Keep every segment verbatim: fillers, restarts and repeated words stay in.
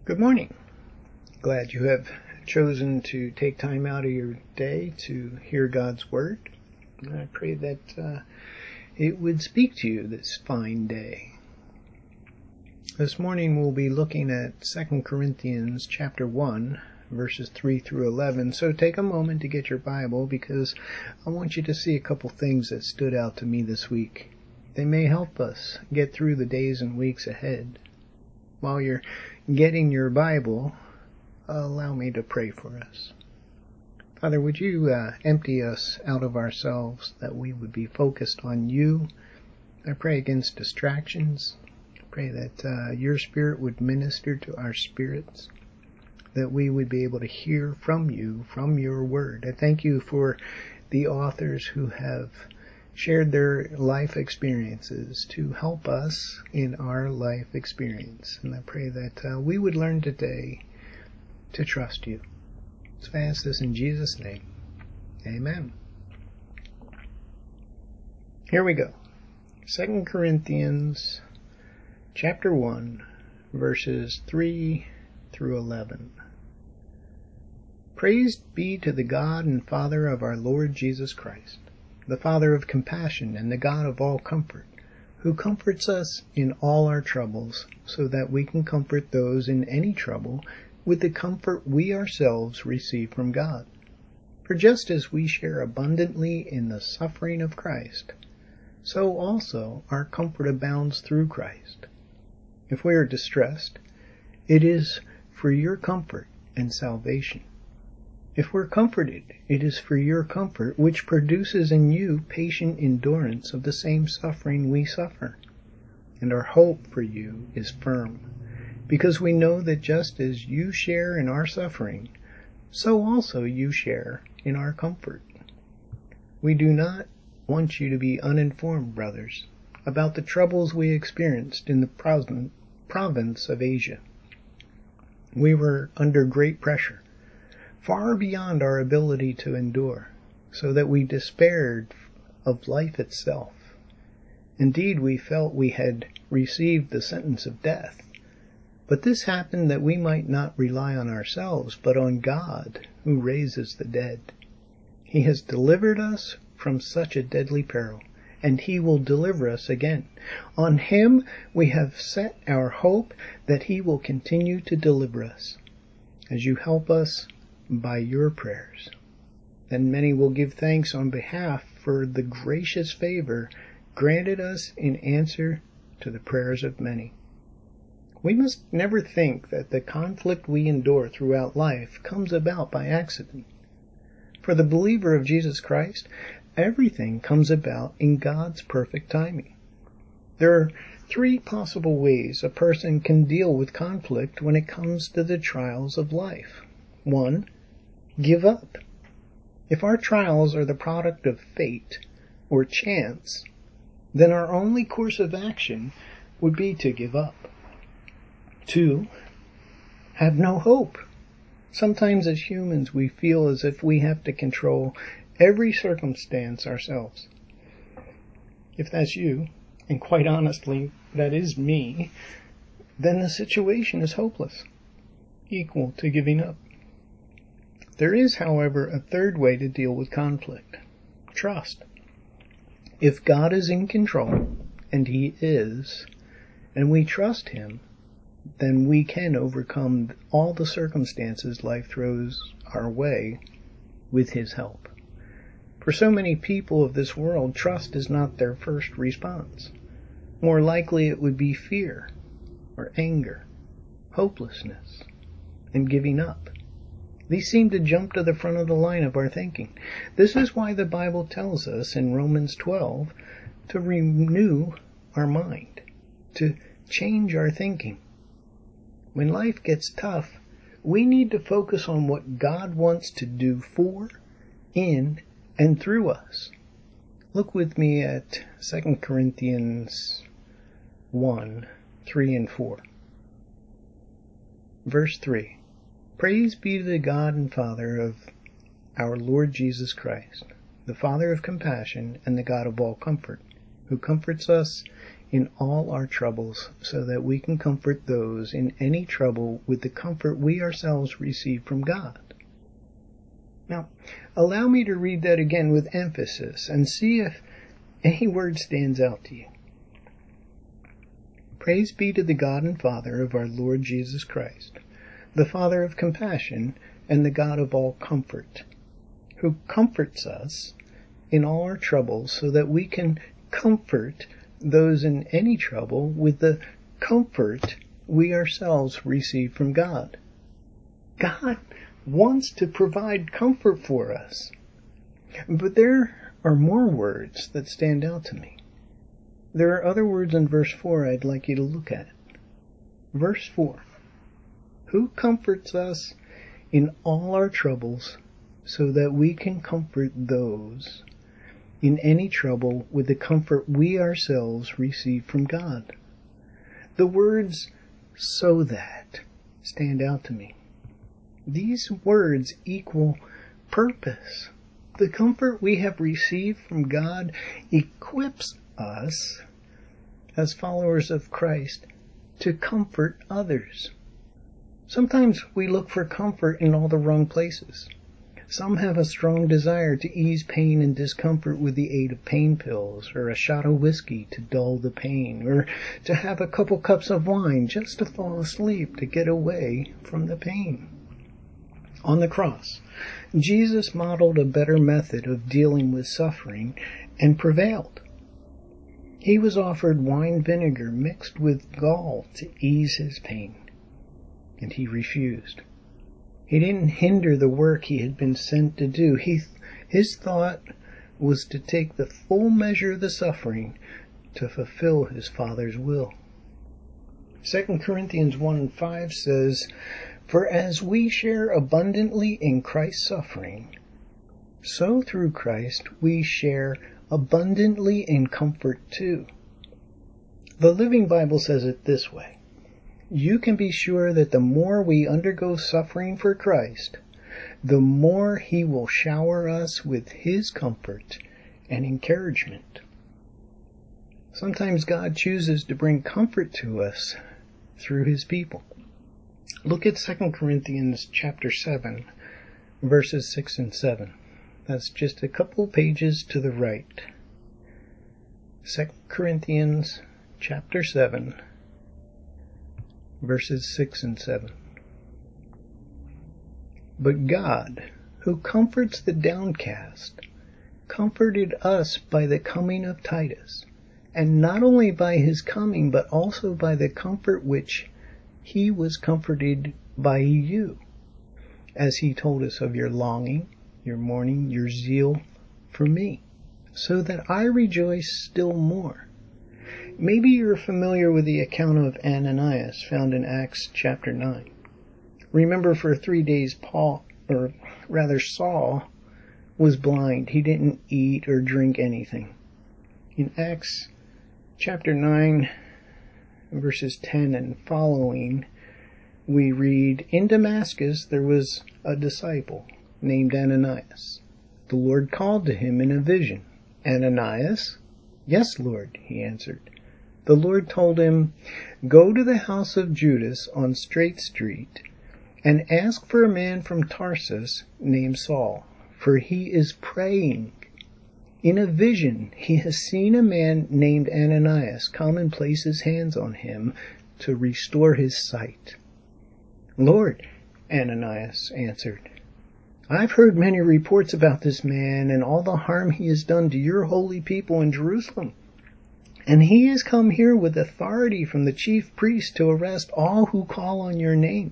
Good morning. Glad you have chosen to take time out of your day to hear God's Word. I pray that uh, it would speak to you this fine day. This morning we'll be looking at Second Corinthians chapter one, verses three through eleven. So take a moment to get your Bible, because I want you to see a couple things that stood out to me this week. They may help us get through the days and weeks ahead. While you're getting your Bible, allow me to pray for us. Father, would you uh, empty us out of ourselves, that we would be focused on you? I pray against distractions. I pray that uh, your Spirit would minister to our spirits, that we would be able to hear from you, from your word. I thank you for the authors who have shared their life experiences to help us in our life experience. And I pray that uh, we would learn today to trust you. So I ask this in Jesus' name. Amen. Here we go. Second Corinthians chapter one, verses three through eleven. Praise be to the God and Father of our Lord Jesus Christ, the Father of compassion and the God of all comfort, who comforts us in all our troubles, so that we can comfort those in any trouble with the comfort we ourselves receive from God. For just as we share abundantly in the suffering of Christ, so also our comfort abounds through Christ. If we are distressed, it is for your comfort and salvation. If we're comforted, it is for your comfort, which produces in you patient endurance of the same suffering we suffer. And our hope for you is firm, because we know that just as you share in our suffering, so also you share in our comfort. We do not want you to be uninformed, brothers, about the troubles we experienced in the province of Asia. We were under great pressure, far beyond our ability to endure, so that we despaired of life itself. Indeed, we felt we had received the sentence of death. But this happened that we might not rely on ourselves, but on God, who raises the dead. He has delivered us from such a deadly peril, and he will deliver us again. On him we have set our hope that he will continue to deliver us, as you help us by your prayers. Then many will give thanks on behalf for the gracious favor granted us in answer to the prayers of many. We must never think that the conflict we endure throughout life comes about by accident. For the believer of Jesus Christ, everything comes about in God's perfect timing. There are three possible ways a person can deal with conflict when it comes to the trials of life. One, give up. If our trials are the product of fate or chance, then our only course of action would be to give up. Two, have no hope. Sometimes as humans we feel as if we have to control every circumstance ourselves. If that's you, and quite honestly that is me, then the situation is hopeless, equal to giving up. There is, however, a third way to deal with conflict. Trust. If God is in control, and he is, and we trust him, then we can overcome all the circumstances life throws our way with his help. For so many people of this world, trust is not their first response. More likely it would be fear, or anger, hopelessness, and giving up. These seem to jump to the front of the line of our thinking. This is why the Bible tells us in Romans twelve to renew our mind, to change our thinking. When life gets tough, we need to focus on what God wants to do for, in, and through us. Look with me at Second Corinthians one, three and four. Verse three. Praise be to the God and Father of our Lord Jesus Christ, the Father of compassion and the God of all comfort, who comforts us in all our troubles, so that we can comfort those in any trouble with the comfort we ourselves receive from God. Now, allow me to read that again with emphasis and see if any word stands out to you. Praise be to the God and Father of our Lord Jesus Christ, the Father of compassion and the God of all comfort, who comforts us in all our troubles, so that we can comfort those in any trouble with the comfort we ourselves receive from God. God wants to provide comfort for us. But there are more words that stand out to me. There are other words in verse four I'd like you to look at. Verse four. Who comforts us in all our troubles, so that we can comfort those in any trouble with the comfort we ourselves receive from God. The words "so that" stand out to me. These words equal purpose. The comfort we have received from God equips us, as followers of Christ, to comfort others. Sometimes we look for comfort in all the wrong places. Some have a strong desire to ease pain and discomfort with the aid of pain pills, or a shot of whiskey to dull the pain, or to have a couple cups of wine just to fall asleep to get away from the pain. On the cross, Jesus modeled a better method of dealing with suffering and prevailed. He was offered wine vinegar mixed with gall to ease his pain, and he refused. He didn't hinder the work he had been sent to do. He, his thought was to take the full measure of the suffering to fulfill his Father's will. Second Corinthians one and five says, "For as we share abundantly in Christ's suffering, so through Christ we share abundantly in comfort too." The Living Bible says it this way: you can be sure that the more we undergo suffering for Christ, the more He will shower us with His comfort and encouragement. Sometimes God chooses to bring comfort to us through His people. Look at Second Corinthians chapter seven, verses six and seven. That's just a couple pages to the right. Second Corinthians chapter seven, verses six and seven. But God, who comforts the downcast, comforted us by the coming of Titus, and not only by his coming, but also by the comfort which he was comforted by you, as he told us of your longing, your mourning, your zeal for me, so that I rejoice still more. Maybe you're familiar with the account of Ananias found in Acts chapter nine. Remember, for three days Paul, or rather Saul, was blind. He didn't eat or drink anything. In Acts chapter nine, verses ten and following, we read, "In Damascus there was a disciple named Ananias. The Lord called to him in a vision, 'Ananias?' 'Yes, Lord,' he answered. The Lord told him, 'Go to the house of Judas on Straight Street and ask for a man from Tarsus named Saul, for he is praying. In a vision he has seen a man named Ananias come and place his hands on him to restore his sight.' 'Lord,' Ananias answered, 'I've heard many reports about this man and all the harm he has done to your holy people in Jerusalem. And he has come here with authority from the chief priest to arrest all who call on your name.'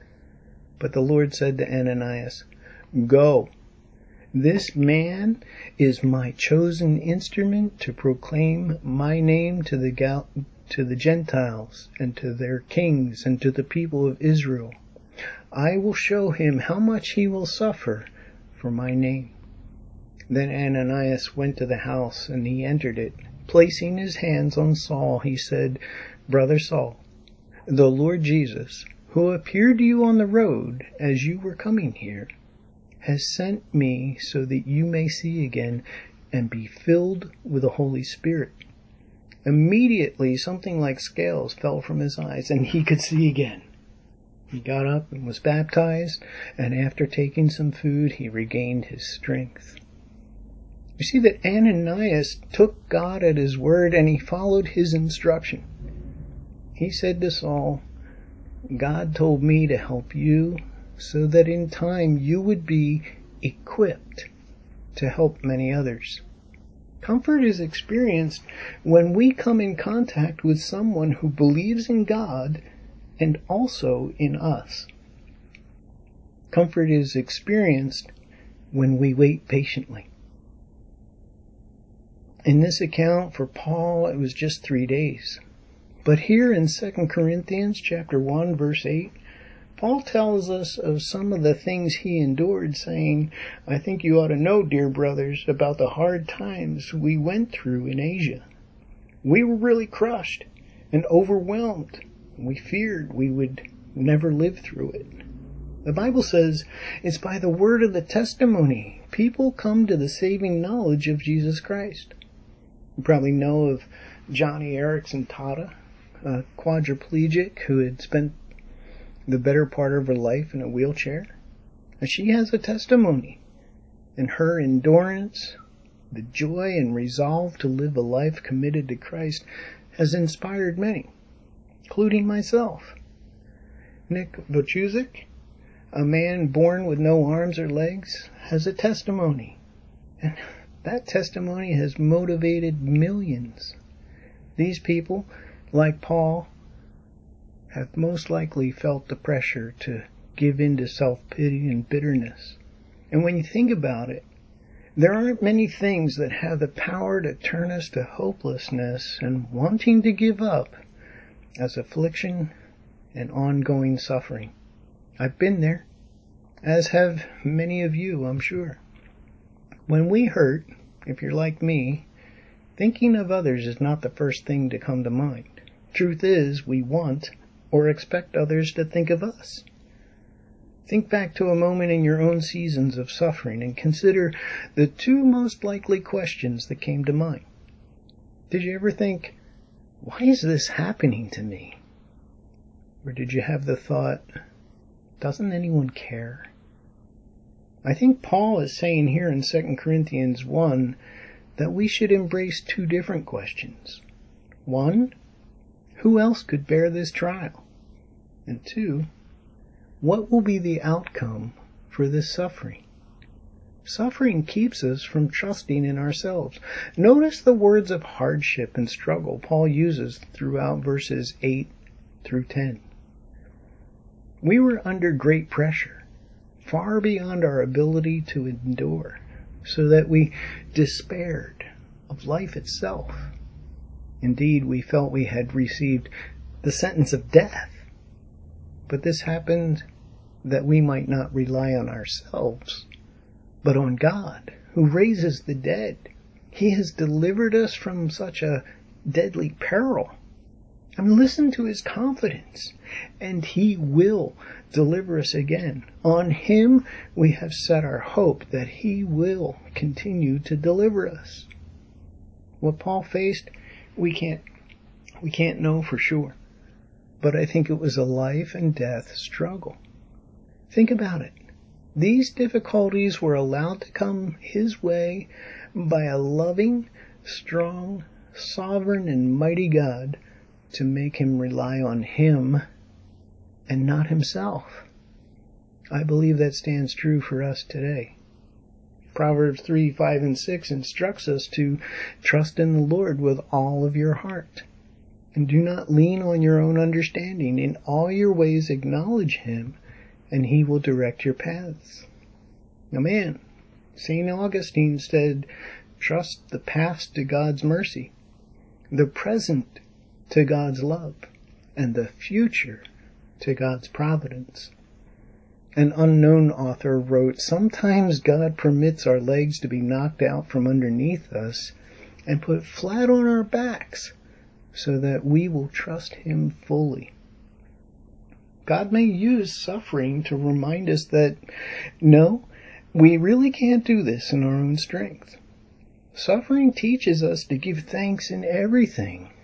But the Lord said to Ananias, 'Go. This man is my chosen instrument to proclaim my name to the Gal- to the Gentiles and to their kings and to the people of Israel. I will show him how much he will suffer for my name.' Then Ananias went to the house, and he entered it. Placing his hands on Saul, he said, 'Brother Saul, the Lord Jesus, who appeared to you on the road as you were coming here, has sent me so that you may see again and be filled with the Holy Spirit.' Immediately, something like scales fell from his eyes, and he could see again. He got up and was baptized, and after taking some food, he regained his strength. You see that Ananias took God at his word, and he followed his instruction. He said to Saul, God told me to help you so that in time you would be equipped to help many others. Comfort is experienced when we come in contact with someone who believes in God and also in us. Comfort is experienced when we wait patiently. In this account for Paul, it was just three days. But here in Second Corinthians chapter one, verse eight, Paul tells us of some of the things he endured, saying, I think you ought to know, dear brothers, about the hard times we went through in Asia. We were really crushed and overwhelmed. We feared we would never live through it. The Bible says it's by the word of the testimony people come to the saving knowledge of Jesus Christ. You probably know of Johnny Erickson Tata, a quadriplegic who had spent the better part of her life in a wheelchair. And she has a testimony. And her endurance, the joy and resolve to live a life committed to Christ has inspired many, including myself. Nick Vujicic, a man born with no arms or legs, has a testimony. And that testimony has motivated millions. These people, like Paul, have most likely felt the pressure to give in to self-pity and bitterness. And when you think about it, there aren't many things that have the power to turn us to hopelessness and wanting to give up as affliction and ongoing suffering. I've been there, as have many of you, I'm sure. When we hurt, if you're like me, thinking of others is not the first thing to come to mind. Truth is, we want or expect others to think of us. Think back to a moment in your own seasons of suffering and consider the two most likely questions that came to mind. Did you ever think, why is this happening to me? Or did you have the thought, doesn't anyone care? I think Paul is saying here in Second Corinthians one that we should embrace two different questions. One, who else could bear this trial? And two, what will be the outcome for this suffering? Suffering keeps us from trusting in ourselves. Notice the words of hardship and struggle Paul uses throughout verses eight through ten. We were under great pressure, far beyond our ability to endure, so that we despaired of life itself. Indeed, we felt we had received the sentence of death. But this happened that we might not rely on ourselves, but on God, who raises the dead. He has delivered us from such a deadly peril. I mean, listen to his confidence, and he will deliver us again. On him we have set our hope that he will continue to deliver us. What Paul faced, we can't, we can't know for sure. But I think it was a life and death struggle. Think about it. These difficulties were allowed to come his way by a loving, strong, sovereign, and mighty God to make him rely on him and not himself. I believe that stands true for us today. Proverbs three, five, and six instructs us to trust in the Lord with all of your heart. And do not lean on your own understanding. In all your ways acknowledge him, and he will direct your paths. Now man, Saint Augustine said, trust the past to God's mercy, the present to God's love, and the future to God's providence. An unknown author wrote, sometimes God permits our legs to be knocked out from underneath us and put flat on our backs, so that we will trust him fully. God may use suffering to remind us that, no, we really can't do this in our own strength. Suffering teaches us to give thanks in everything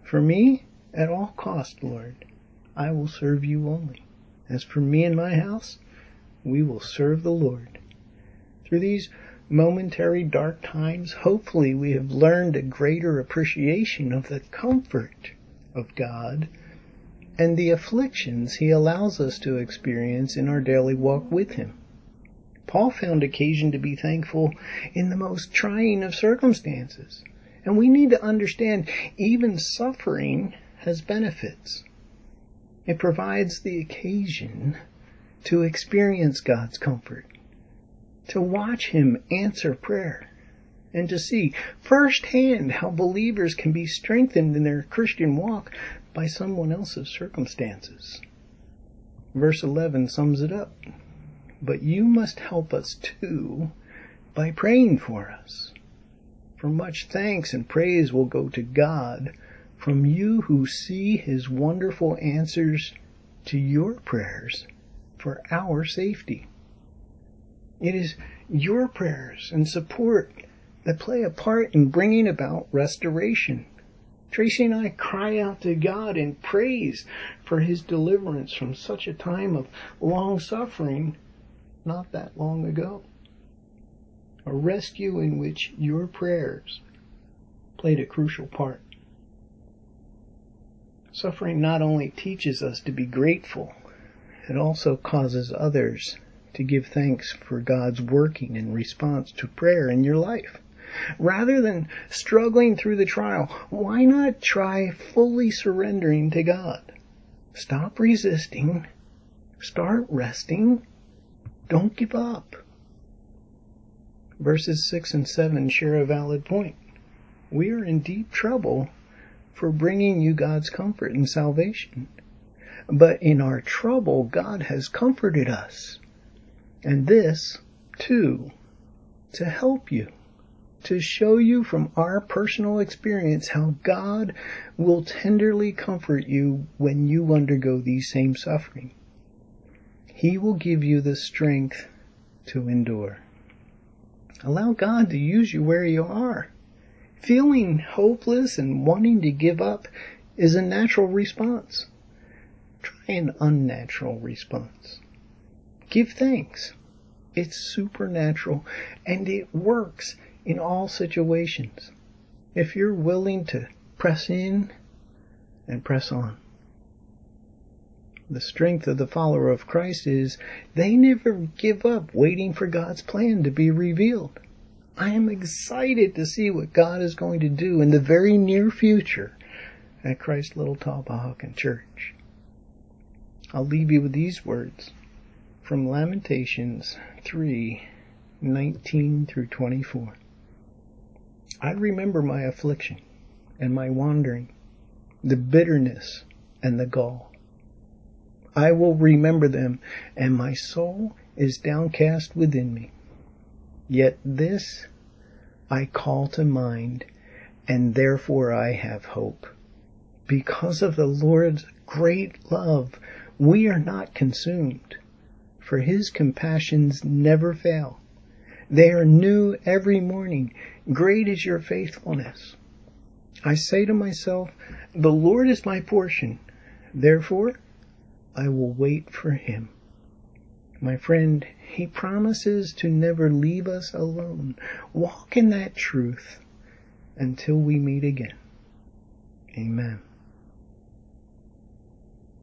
For me, at all cost, Lord, I will serve you only. As for me and my house, we will serve the Lord. Through these momentary dark times, hopefully we have learned a greater appreciation of the comfort of God and the afflictions He allows us to experience in our daily walk with Him. Paul found occasion to be thankful in the most trying of circumstances. And we need to understand even suffering has benefits. It provides the occasion to experience God's comfort, to watch Him answer prayer, and to see firsthand how believers can be strengthened in their Christian walk by someone else's circumstances. Verse eleven sums it up. But you must help us too by praying for us. For much thanks and praise will go to God from you who see His wonderful answers to your prayers for our safety. It is your prayers and support that play a part in bringing about restoration. Tracy and I cry out to God in praise for His deliverance from such a time of long suffering not that long ago. A rescue in which your prayers played a crucial part. Suffering not only teaches us to be grateful, it also causes others to give thanks for God's working in response to prayer in your life. Rather than struggling through the trial, why not try fully surrendering to God? Stop resisting. Start resting. Don't give up. Verses six and seven share a valid point. We are in deep trouble for bringing you God's comfort and salvation. But in our trouble, God has comforted us. And this, too, to help you, to show you from our personal experience how God will tenderly comfort you when you undergo these same suffering. He will give you the strength to endure. Allow God to use you where you are. Feeling hopeless and wanting to give up is a natural response. Try an unnatural response. Give thanks. It's supernatural and it works in all situations. If you're willing to press in and press on. The strength of the follower of Christ is they never give up waiting for God's plan to be revealed. I am excited to see what God is going to do in the very near future at Christ Little Talbot Church. I'll leave you with these words from Lamentations three, nineteen through twenty-four. I remember my affliction and my wandering, the bitterness and the gall. I will remember them, and my soul is downcast within me. Yet this I call to mind, and therefore I have hope. Because of the Lord's great love, we are not consumed, for His compassions never fail. They are new every morning. Great is your faithfulness. I say to myself, the Lord is my portion. Therefore, I will wait for Him. My friend, He promises to never leave us alone. Walk in that truth until we meet again. Amen.